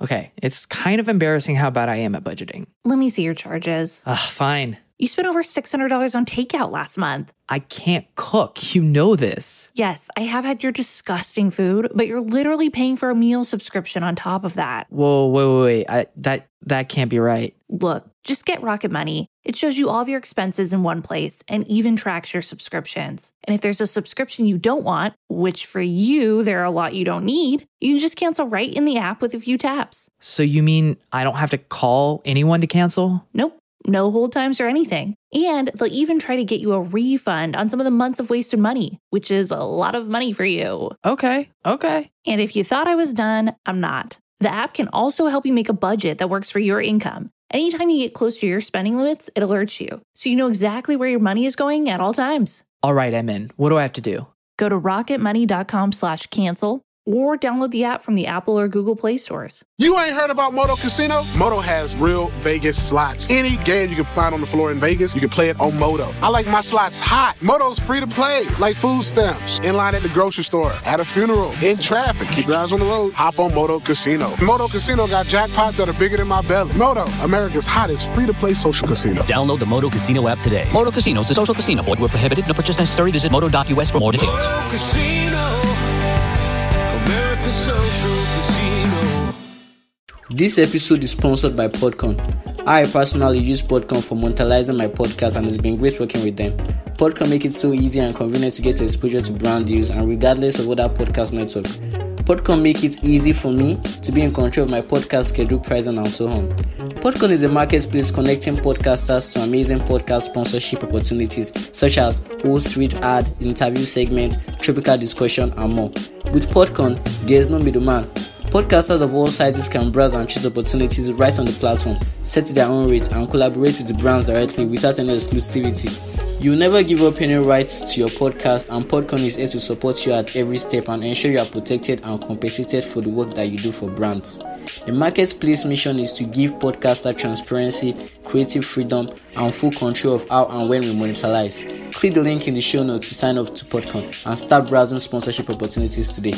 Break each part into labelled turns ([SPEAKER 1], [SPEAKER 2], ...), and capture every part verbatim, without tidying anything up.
[SPEAKER 1] Okay, it's kind of embarrassing how bad I am at budgeting.
[SPEAKER 2] Let me see your charges.
[SPEAKER 1] Ugh, fine.
[SPEAKER 2] You spent over six hundred dollars on takeout last month.
[SPEAKER 1] I can't cook. You know this.
[SPEAKER 2] Yes, I have had your disgusting food, but you're literally paying for a meal subscription on top of that.
[SPEAKER 1] Whoa, wait, wait, wait. I, that, that can't be right.
[SPEAKER 2] Look, just get Rocket Money. It shows you all of your expenses in one place and even tracks your subscriptions. And if there's a subscription you don't want, which for you, there are a lot you don't need, you can just cancel right in the app with a few taps.
[SPEAKER 1] So you mean I don't have to call anyone to cancel?
[SPEAKER 2] Nope. No hold times or anything. And they'll even try to get you a refund on some of the months of wasted money, which is a lot of money for you.
[SPEAKER 1] Okay, okay.
[SPEAKER 2] And if you thought I was done, I'm not. The app can also help you make a budget that works for your income. Anytime you get close to your spending limits, it alerts you, so you know exactly where your money is going at all times.
[SPEAKER 1] All right, I'm in. What do I have to do?
[SPEAKER 2] Go to rocketmoney.com slash cancel or download the app from the Apple or Google Play stores.
[SPEAKER 3] You ain't heard about Moto Casino? Moto has real Vegas slots. Any game you can find on the floor in Vegas, you can play it on Moto. I like my slots hot. Moto's free to play, like food stamps. In line at the grocery store, at a funeral, in traffic. Keep your eyes on the road. Hop on Moto Casino. Moto Casino got jackpots that are bigger than my belly. Moto, America's hottest free-to-play social casino.
[SPEAKER 4] Download the Moto Casino app today. Moto Casino is a social casino. Void where prohibited. No purchase necessary. Visit moto dot u s for more details.
[SPEAKER 5] Moto Casino. America's social casino.
[SPEAKER 6] This episode is sponsored by Podcon. I personally use Podcon for monetizing my podcast and it's been great working with them. Podcon make it so easy and convenient to get exposure to brand deals and regardless of other podcast networks. Podcon make it easy for me to be in control of my podcast schedule, pricing and so on. Podcon is a marketplace connecting podcasters to amazing podcast sponsorship opportunities such as host, read ad, interview segment, tropical discussion and more. With Podcon, there is no middleman. Podcasters of all sizes can browse and choose opportunities right on the platform, set their own rates, and collaborate with the brands directly without any exclusivity. You'll never give up any rights to your podcast, and Podcon is here to support you at every step and ensure you are protected and compensated for the work that you do for brands. The marketplace mission is to give podcasters transparency, creative freedom, and full control of how and when we monetize. Click the link in the show notes to sign up to Podcon and start browsing sponsorship opportunities today.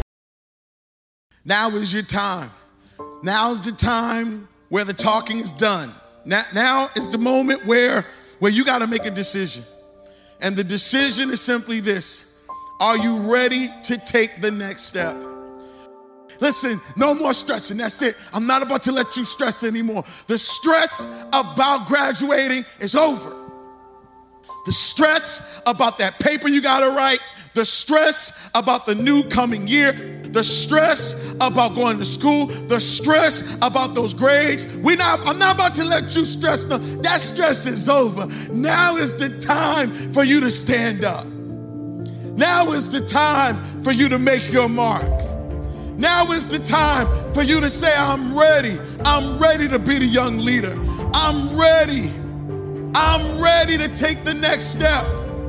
[SPEAKER 7] Now is your time. Now's the time where the talking is done. Now, now is the moment where, where you got to make a decision. And the decision is simply this. Are you ready to take the next step? Listen, no more stressing. That's it. I'm not about to let you stress anymore. The stress about graduating is over. The stress about that paper you got to write, the stress about the new coming year, the stress about going to school, the stress about those grades. We not, I'm not about to let you stress. No, that stress is over. Now is the time for you to stand up. Now is the time for you to make your mark. Now is the time for you to say, I'm ready. I'm ready to be the young leader. I'm ready. I'm ready to take the next step.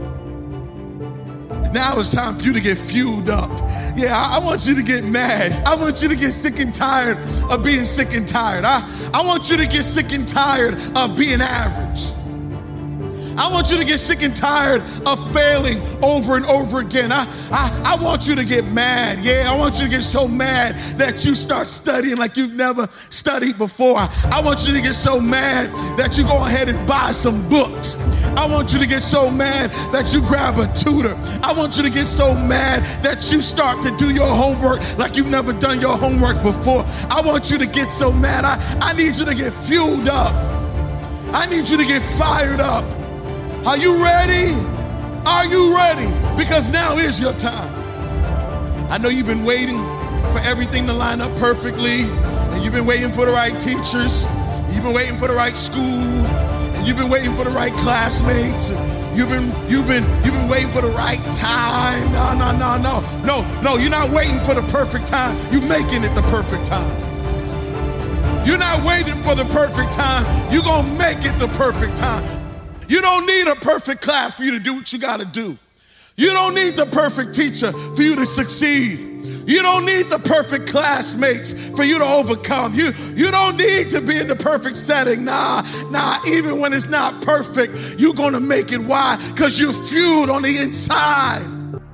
[SPEAKER 7] Now it's time for you to get fueled up. Yeah, I, I want you to get mad. I want you to get sick and tired of being sick and tired. I, I want you to get sick and tired of being average. I want you to get sick and tired of failing over and over again. I, I, I want you to get mad. Yeah, I want you to get so mad that you start studying like you've never studied before. I want you to get so mad that you go ahead and buy some books. I want you to get so mad that you grab a tutor. I want you to get so mad that you start to do your homework like you've never done your homework before. I want you to get so mad. I, I need you to get fueled up. I need you to get fired up. Are you ready? Are you ready? Because now is your time. I know you've been waiting for everything to line up perfectly, and you've been waiting for the right teachers, and you've been waiting for the right school, and you've been waiting for the right classmates. You've been, you've been, you've been waiting for the right time. No, no, no, no, no, no. You're not waiting for the perfect time. You're making it the perfect time. You're not waiting for the perfect time. You're gonna make it the perfect time. You don't need a perfect class for you to do what you got to do. You don't need the perfect teacher for you to succeed. You don't need the perfect classmates for you to overcome. You, you don't need to be in the perfect setting. Nah, nah, even when it's not perfect, you're going to make it. Why? Because you're fueled on the inside.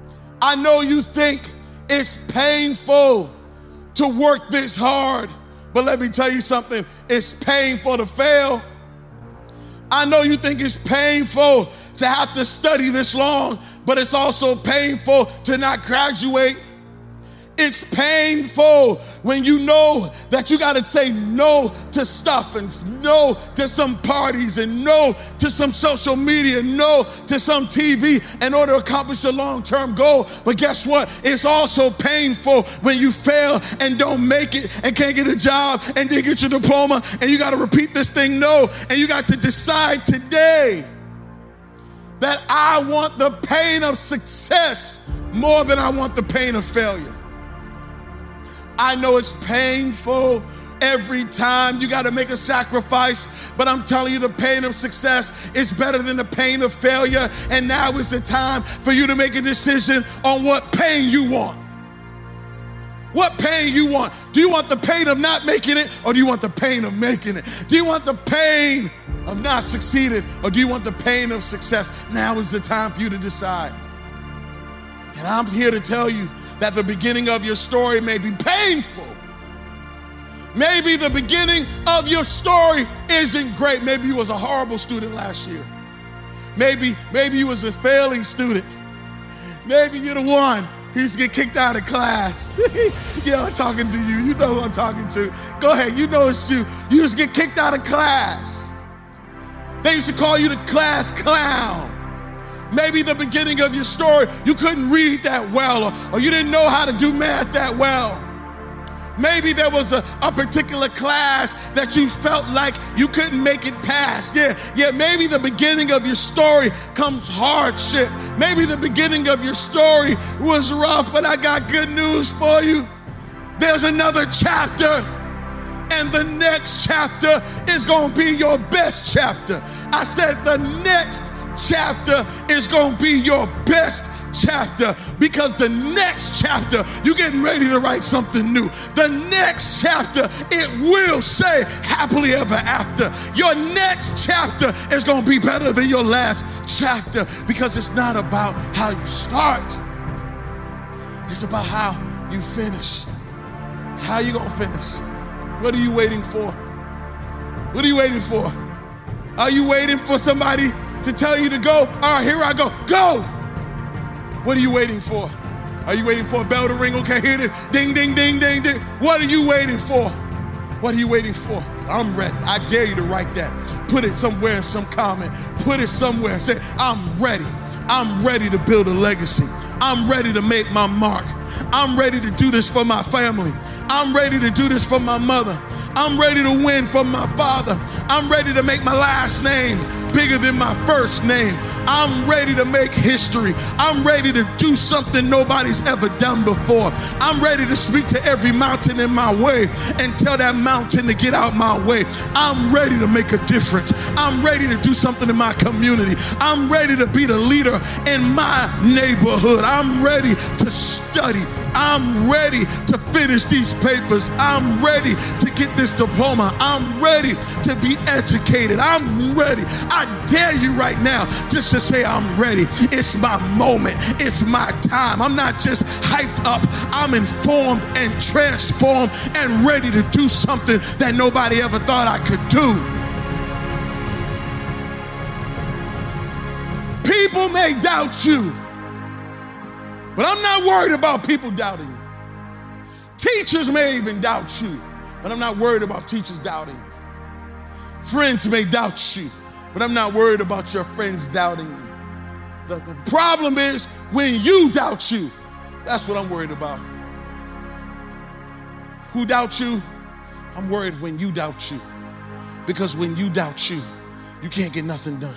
[SPEAKER 7] I know you think it's painful to work this hard, But let me tell you something, it's painful to fail. I know you think it's painful to have to study this long, but it's also painful to not graduate. It's painful when you know that you got to say no to stuff and no to some parties and no to some social media, no to some T V in order to accomplish your long-term goal. But guess what? It's also painful when you fail and don't make it and can't get a job and didn't get your diploma and you got to repeat this thing no, and you got to decide today that I want the pain of success more than I want the pain of failure. I know it's painful every time you got to make a sacrifice, but I'm telling you the pain of success is better than the pain of failure. And now is the time for you to make a decision on what pain you want. What pain you want. Do you want the pain of not making it, or do you want the pain of making it? Do you want the pain of not succeeding, or do you want the pain of success? Now is the time for you to decide. And I'm here to tell you that the beginning of your story may be painful. Maybe the beginning of your story isn't great. Maybe you was a horrible student last year. Maybe, maybe you was a failing student. Maybe you're the one who used to get kicked out of class. Yeah, I'm talking to you. You know who I'm talking to. Go ahead, you know it's you. You used to get kicked out of class. They used to call you the class clown. Maybe the beginning of your story, you couldn't read that well, or, or you didn't know how to do math that well. Maybe there was a, a particular class that you felt like you couldn't make it past. Yeah, yeah, maybe the beginning of your story comes hardship. Maybe the beginning of your story was rough, but I got good news for you. There's another chapter, and the next chapter is gonna be your best chapter. I said the next chapter is gonna be your best chapter, because the next chapter, you're getting ready to write something new. The next chapter, it will say happily ever after. Your next chapter is gonna be better than your last chapter, because it's not about how you start, it's about how you finish. How you gonna finish? What are you waiting for? What are you waiting for? Are you waiting for somebody to tell you to go? All right, here I go. Go! What are you waiting for? Are you waiting for a bell to ring? Okay, here it is. Ding, ding, ding, ding, ding. What are you waiting for? What are you waiting for? I'm ready. I dare you to write that. Put it somewhere in some comment. Put it somewhere. Say, I'm ready. I'm ready to build a legacy. I'm ready to make my mark. I'm ready to do this for my family. I'm ready to do this for my mother. I'm ready to win for my father. I'm ready to make my last name bigger than my first name. I'm ready to make history. I'm ready to do something nobody's ever done before. I'm ready to speak to every mountain in my way and tell that mountain to get out my way. I'm ready to make a difference. I'm ready to do something in my community. I'm ready to be the leader in my neighborhood. I'm ready to study. I'm ready to finish these papers. I'm ready to get this diploma. I'm ready to be educated. I'm ready. I dare you right now just to say I'm ready. It's my moment. It's my time. I'm not just hyped up. I'm informed and transformed and ready to do something that nobody ever thought I could do. People may doubt you, but I'm not worried about people doubting you. Teachers may even doubt you, but I'm not worried about teachers doubting you. Friends may doubt you, but I'm not worried about your friends doubting you. The, the problem is when you doubt you. That's what I'm worried about. Who doubts you? I'm worried when you doubt you. Because when you doubt you, you can't get nothing done.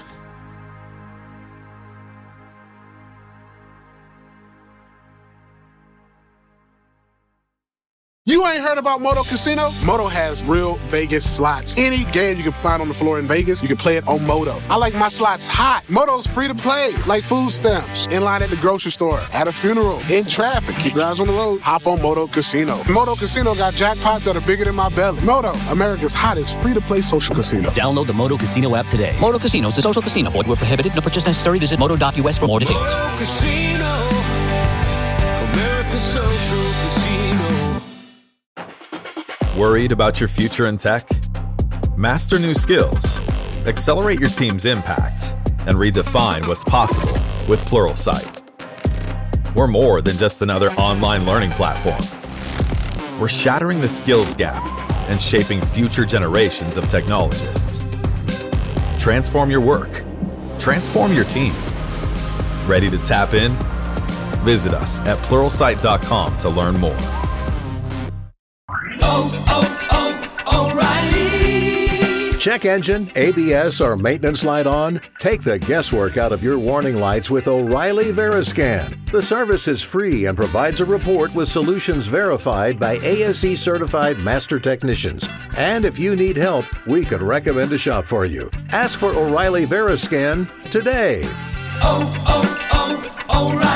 [SPEAKER 3] You ain't heard about Moto Casino? Moto has real Vegas slots. Any game you can find on the floor in Vegas, you can play it on Moto. I like my slots hot. Moto's free to play, like food stamps. In line at the grocery store, at a funeral, in traffic. Keep your eyes on the road. Hop on Moto Casino. Moto Casino got jackpots that are bigger than my belly. Moto, America's hottest free-to-play social casino.
[SPEAKER 4] Download the Moto Casino app today. Moto Casino is a social casino. Void where prohibited. No purchase necessary. Visit moto dot U S for more details.
[SPEAKER 5] Moto Casino, America's social casino.
[SPEAKER 8] Worried about your future in tech? Master new skills, accelerate your team's impact, and redefine what's possible with Pluralsight. We're more than just another online learning platform. We're shattering the skills gap and shaping future generations of technologists. Transform your work. Transform your team. Ready to tap in? Visit us at pluralsight dot com to learn more.
[SPEAKER 5] Oh, oh, oh, O'Reilly.
[SPEAKER 9] Check engine, A B S, or maintenance light on? Take the guesswork out of your warning lights with O'Reilly Veriscan. The service is free and provides a report with solutions verified by A S E certified master technicians. And if you need help, we could recommend a shop for you. Ask for O'Reilly Veriscan today.
[SPEAKER 5] Oh, oh, oh, O'Reilly.